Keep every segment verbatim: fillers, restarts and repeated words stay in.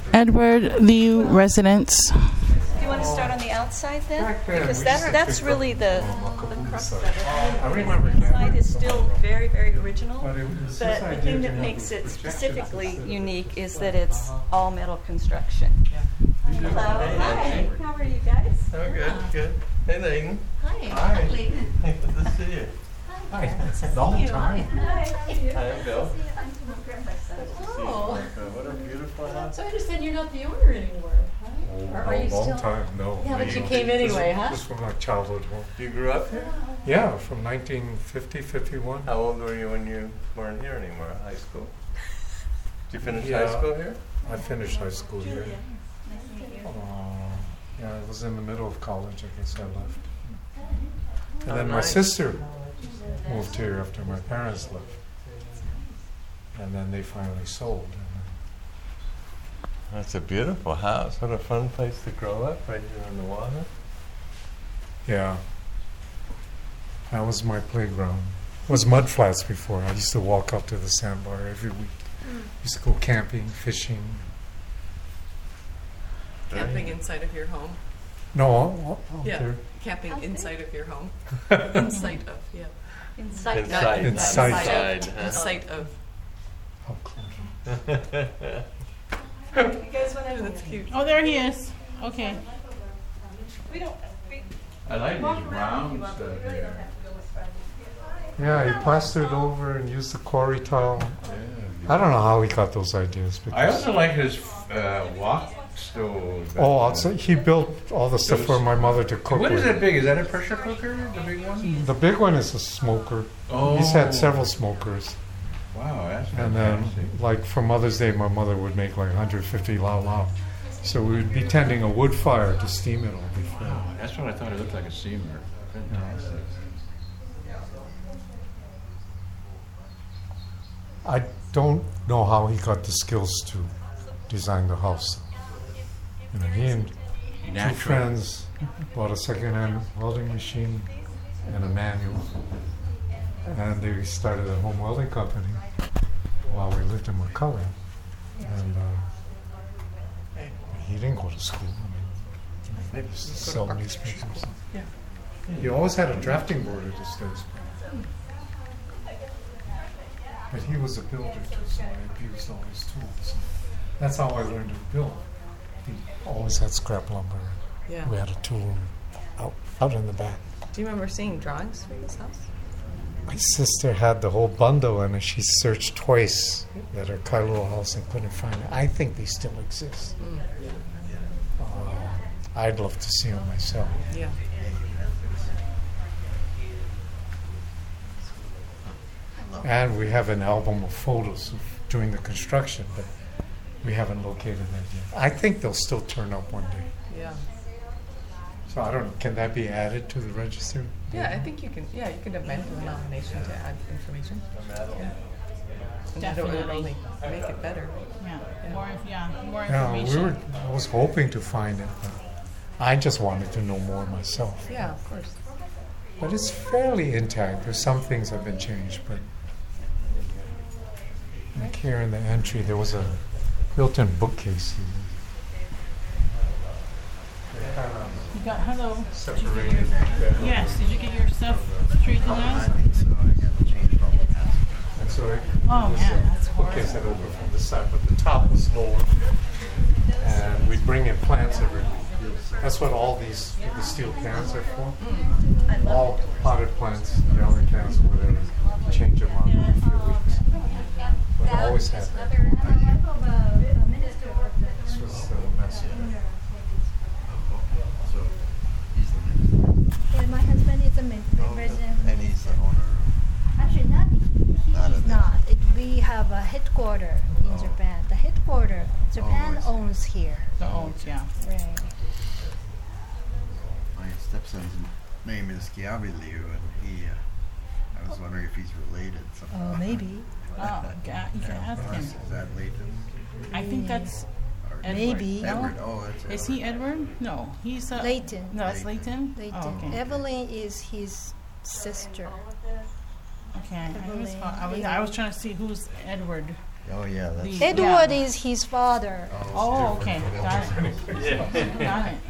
Edward Liu residence. Do you want to start on the outside then? Because that's that's really the, the crux of it. I remember the inside is still very, very original, but the thing that makes it specifically unique is that it's all metal construction. Hello. Hi. How are you guys? Oh, good, good. Hey, Layton. Hi. Hi. Good to see you. Hi. It's a long time. Hi. How are you? Hi, I'm Bill. Oh. What a beautiful house. So I understand you're not the owner anymore, huh? Oh, Or are no, you long still? time, no. Yeah, but you We- came this- anyway, huh? This was my childhood home. You grew up here? Yeah, from nineteen fifty, fifty-one. How old were you when you weren't here anymore? High school? Did you finish Yeah. high school here? I finished high school here. Uh, yeah, I was in the middle of college, I guess I left. And Oh, then my nice. sister moved here after my parents left. And then they finally sold. And That's a beautiful house. What a fun place to grow up, right here on the water. then, yeah, that was my playground. It was mud flats before. I used to walk up to the sandbar every week. Used to go camping, fishing. Camping inside of your home. No, out out Yeah. there. Camping inside of your home. Inside of, yeah. Inside. Inside. Inside. Inside, huh? Inside of. How close. You guys want to? That's cute. Oh, there he is. Okay. We don't. We I like walk these around if you round want, but stuff we really don't here. have to go as far as you Yeah, he plastered over and used the quarry tile. I don't know how he got those ideas. I Because also like his uh, wok stove. oh, outside, he built all the stuff for my mother to cook What is with. that big? Is that a pressure cooker? The big one? The big one is a smoker. Oh. He's had several smokers. Wow, that's And then, fantastic. like for Mother's Day, my mother would make like one hundred fifty lao lao. So we would be tending a wood fire to steam it all before. Wow, that's what I thought. It looked like a steamer. Fantastic. I don't know how he got the skills to design the house. You know, he and two Natural. friends bought a second-hand welding machine and a manual, and they started a home welding company while we lived in McCullough. And uh, he didn't go to school. I mean, he used to sell newspapers. Yeah. He always had a drafting board at his desk. But he was a builder too, so I abused all his tools. That's how I learned to build. He always had scrap lumber. Yeah. We had a tool room out, out in the back. Do you remember seeing drawings for this house? My sister had the whole bundle, and she searched twice at her Kailua house and couldn't find it. I think they still exist. Mm. Uh, I'd love to see them myself. Yeah. And we have an album of photos of, during the construction, but we haven't located that yet. I think they'll still turn up one day. Yeah. So I don't know, can that be added to the register? Yeah, I think you can, yeah, you can amend the nomination to add information. Yeah. And that would Definitely. only make it better. Yeah. More. inf- Yeah. More Yeah, we information. were, I was hoping to find it, but I just wanted to know more myself. Yeah, of course. But it's fairly intact. There's some things have been changed, but like here in the entry, there was a built-in bookcase. You got hello. Separated. Yes. Did you get your stuff straightened out? And so it Oh was man, a that's bookcase horrible. that opened from the side, but the top was lower. And we bring in plants every week. That's what all these the steel cans are for. All potted plants, yellow cans, or whatever. Change them out every few weeks. But always have that. This was a mess. So, he's the Yeah, my husband is a ma- Oh, resident. and he's the owner. Actually, not he Not is of it. not. It, we have a headquarter in Oh. Japan. The headquarter, Japan I see. owns here. The old, yeah. Right. My stepson's name is Kiabi Liu, and he, uh, I was wondering if he's related. somehow. Oh, maybe. Oh, ga- you can ask him. Is that Leighton? I think that's Or Edward. Maybe. No? Edward. Oh, that's Is he Edward? No, he's uh, Leighton. No, it's Leighton. Leighton. Oh, okay. Evelyn is his sister. Okay. I was, Evelyn. I was, I was trying to see who's Edward. Oh yeah, that's. The- Edward yeah. is his father. Oh, okay, got it. Got it.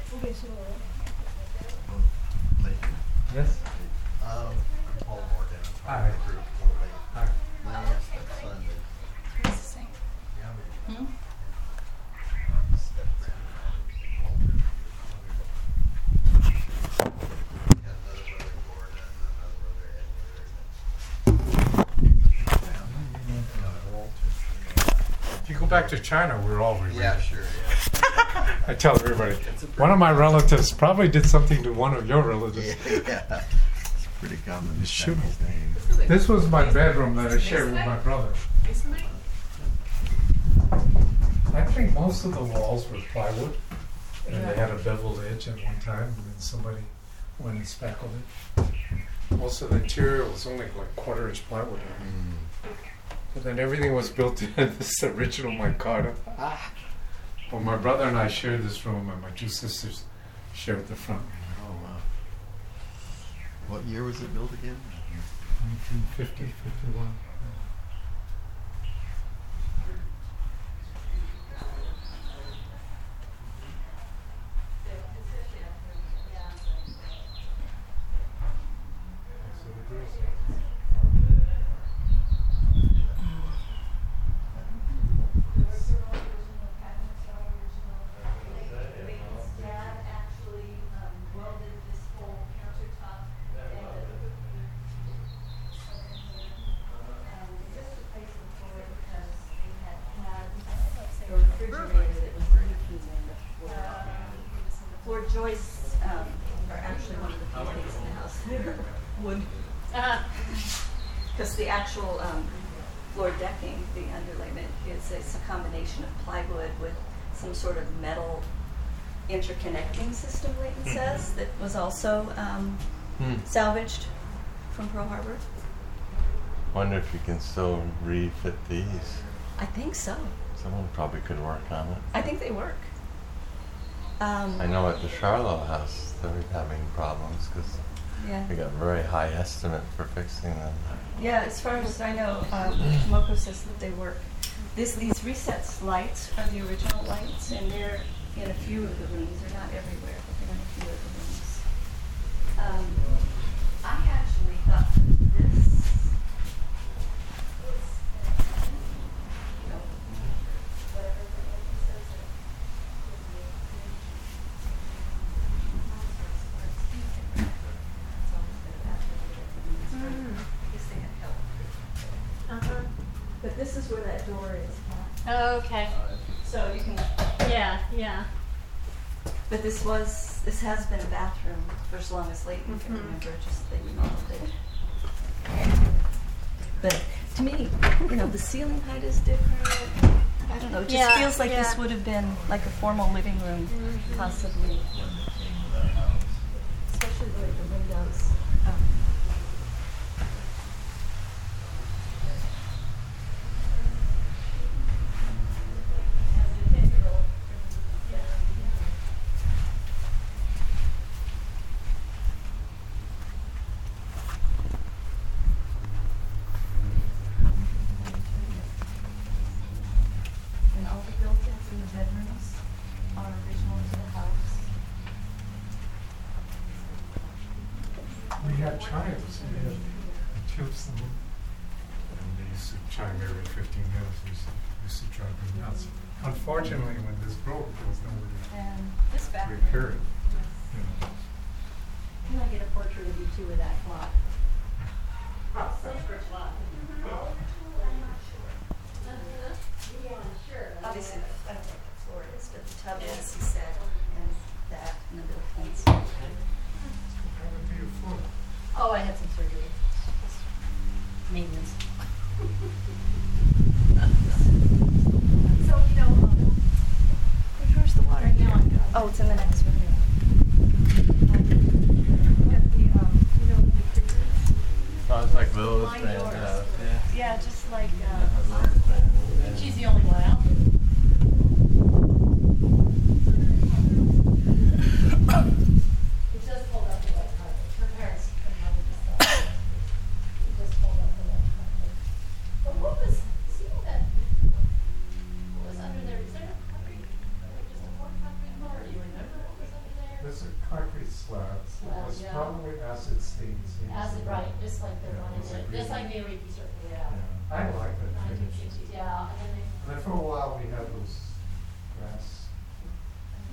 Yes? Um, I'm Paul Morgan. I'm Hi. part of the group. Hi. My stepson is. Hmm? If you go back to China, we're all related. Yeah, sure. Yeah. I tell everybody, one of my relatives probably did something to one of your relatives. yeah. It's pretty common. Shoot. Chinese name. This was my bedroom that I shared with my brother. I think most of the walls were plywood, and they had a beveled edge at one time, and then somebody went and speckled it. Most of the interior was only like quarter inch plywood. But then everything was built in this original micarta. Ah. Well, my brother and I shared this room, and my two sisters shared the front. Oh wow. What year was it built again? nineteen fifty, fifty-one. Floor joists um, are actually one of the few things in the house that are wood. Because the actual um, floor decking, the underlayment, is it's a combination of plywood with some sort of metal interconnecting system, Leighton says, that was also um, Hmm. salvaged from Pearl Harbor. Wonder if you can still refit these. I think so. Someone probably could work on it. I think they work. Um, I know at the Charlotte house they're having problems because yeah. they got a very high estimate for fixing them. Yeah, as far as I know, um, Tomoko says that they work. This, these recessed lights are the original lights, and they're in a few of the rooms. They're not everywhere, but they're in a few of the rooms. Um, I actually thought that this was, you know, whatever the name says. Uh-huh. But this is where that door is. Oh, okay. So you can. Yeah, yeah. But this was, this has been a bathroom for as long as Leighton can Mhm. remember, just that you know it. But to me, you know, the ceiling height is different. I don't know, it just Yeah, feels like this yeah. would have been like a formal living room, possibly. Especially the way the windows. Um, And all the built-ins in the bedrooms are original to the house. We had chimes. We had tubes. And they used to chime every fifteen minutes. It used to, used to drive me nuts. Unfortunately, when this broke, there was nobody And this to bathroom. repair it. You know. Can I get a portrait of you two with that clock? Obviously, I don't know what the floor is, but the tub is, he said, and that, and the built-ins. That would be a floor. Oh, I had some surgery. Maintenance. So, you know, um, where's the water? Oh, it's in the next room. Got the, um, you know, the refrigerators. Oh, it's like Little's Line friend's doors. house, yeah. Yeah,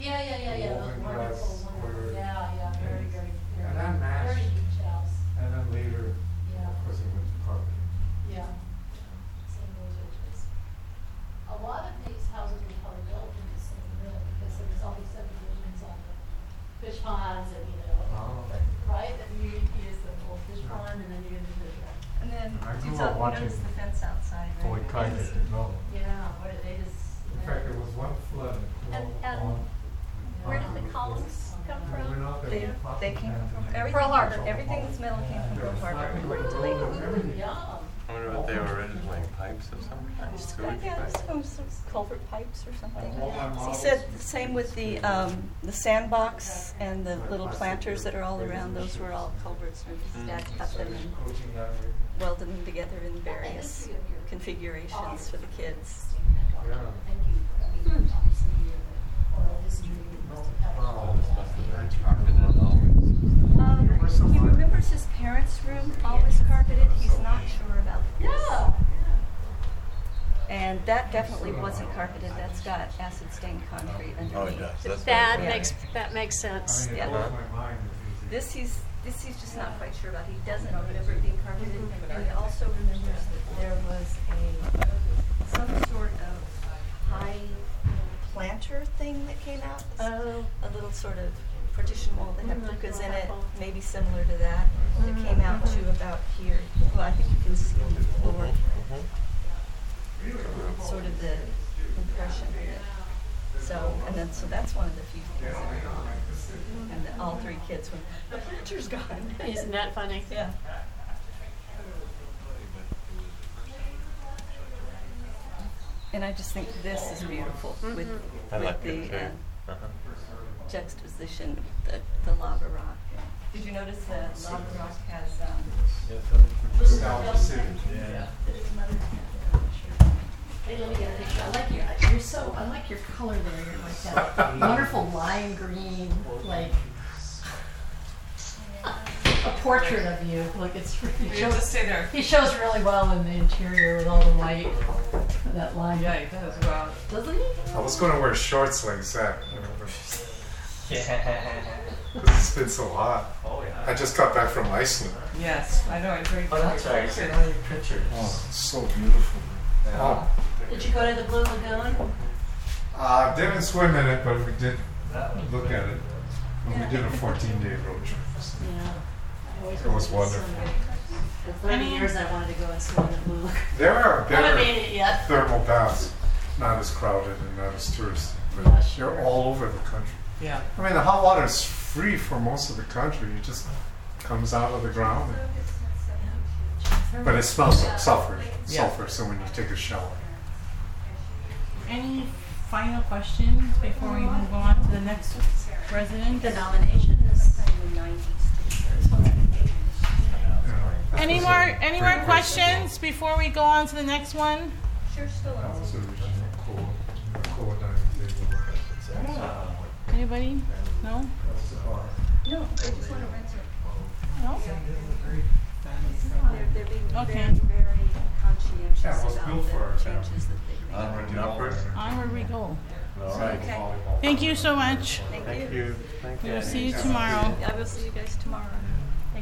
Yeah, yeah, yeah, yeah, those Woven wonderful, grass wonderful, square yeah, yeah, very, very, very, And that matched. very beach house, And then later, yeah, of course, it went to carpet. yeah. Same those ages. A lot of these houses were probably built in the same era because there was all these subdivisions on the fish ponds and, you know, Oh. right? That you use the old fish pond and then you get the fish pond. And then, I you grew saw- up you watching notice the fence outside, right? Boy Kite Yes. at Novel. Yeah, what did they just. In fact, there was one flood. And- and on- Where on did the columns come We're from? not They, there. they came from, everything, Pearl Harbor. everything that's metal came from Pearl Harbor, according to Lake. Yum. I wonder what they were originally, pipes of some kind, sewage Yeah, pipes? some, some culvert pipes or something. All my He models- said the same with the, um, the sandbox and the little planters that are all around, those were all culverts, and his dad cut them and Coaching that way. welded them together in various configurations for the kids. Yeah. Thank you. I mean, obviously, uh, oral history must have had. Oh, This must have been carpeted always. Um, he remembers his parents' room always carpeted, he's not sure about this. Yeah. And that definitely wasn't carpeted, that's got acid stained concrete underneath. Oh, it does. That's That Yeah. makes, that makes I sense. mean, it Yeah. blows my mind. that these- This he's, this he's just not quite sure about. He doesn't remember it being carpeted, and he also remembers that there was a, some sort of high planter thing that came out. Oh. A little sort of partition wall that had hookahs in it, maybe similar to that, that came out to about here. Well, I think you can see the floor, sort of the impression of it. So, and then, so that's one of the few things that are gone. And then all three kids went, the planter's gone. Isn't that funny? Yeah. And I just think this is beautiful with, with I like it the too. uh, Uh-huh. juxtaposition, the, the lava rock. Did you notice the lava rock has, um, Nostalgia City. Yeah. Hey, let me get a picture. I like your, you're so, I like your color there. You're like that wonderful lime green, like a portrait of you. Look, it's really You have to shows, stay there. he shows really well in the interior with all the light, that lime. Yeah, he does. Wow. Doesn't he? I was going to wear shorts like that. You know, but Yeah. it's been so hot. Oh, yeah. I just got back from Iceland. Yes, I know. I agree. Oh, that's right. It's in all your pictures. Oh, it's so beautiful. Oh, Did you go to the Blue Lagoon? uh, didn't swim in it, but we did look at it. And we did a fourteen-day road trip. Yeah. It was wonderful. For thirty years I wanted to go and swim in the Blue Lagoon. There are I haven't made better it yet. thermal baths, not as crowded and not as touristy, but Yeah, sure. they're all over the country. Yeah. I mean, the hot water is free for most of the country. It just comes out of the ground. And, but it smells like sulfur, Yeah. sulfur, so when you take a shower. Any final questions before we move on to the next resident? the nomination is in the nineties. Yeah. Any more, any more questions before we go on to the next one? Sure, still That on. was original cool, cool dining table. Anybody? No? That was a bar. No, they just want to rent it. No? They're, they're being Okay. very, very conscientious Yeah, it was about built for our the family. changes that they've made. Onward and upward. Onward we go. All right. Okay. Thank you so much. Thank Thank you. you. Thank you. We'll see you tomorrow. I will see you guys tomorrow.